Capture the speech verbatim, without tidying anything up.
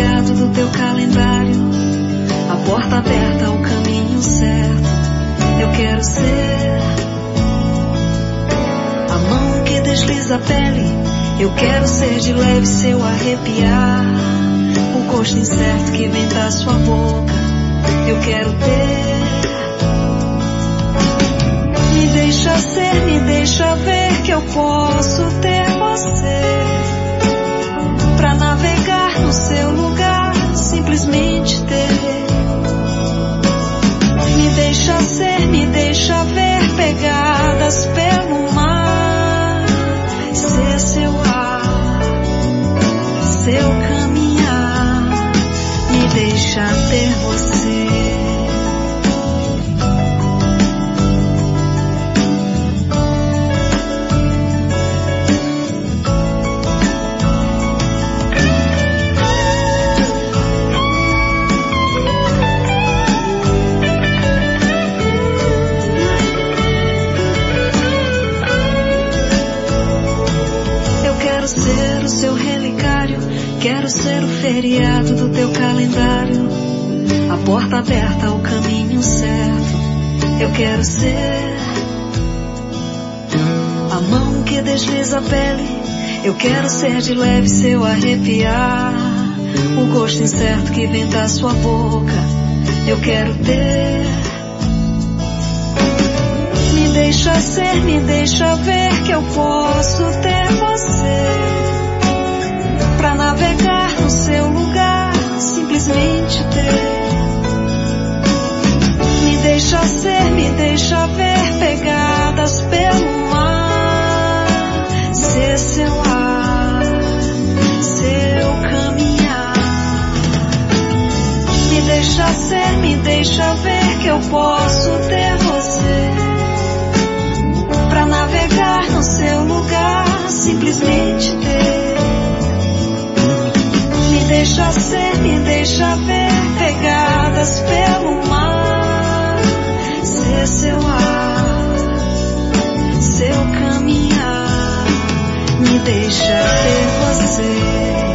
feriado do teu calendário, a porta aberta ao caminho certo. Eu quero ser a mão que desliza a pele. Eu quero ser de leve seu arrepiar, o gosto incerto que vem da sua boca. Eu quero ter. Me deixa ser, me deixa ver que eu posso ter você, pra navegar no seu lugar, simplesmente ter. Me deixa ser, me deixa ver pegadas pelo mar, ser seu ar, seu caminhar. Me deixa ter você. Ser o seu relicário, quero ser o feriado do teu calendário, a porta aberta ao caminho certo. Eu quero ser a mão que desliza a pele. Eu quero ser de leve seu arrepiar, o gosto incerto que vem da sua boca. Eu quero ter. Me deixa ser, me deixa ver que eu posso ter você, pra navegar no seu lugar, simplesmente ter. Me deixa ser, me deixa ver pegadas pelo mar, ser seu ar, seu caminhar. Me deixa ser, me deixa ver que eu posso ter você, pra navegar no seu lugar, simplesmente ter. Me deixa ser, me deixa ver pegadas pelo mar, ser seu ar, seu caminhar. Me deixa ter você.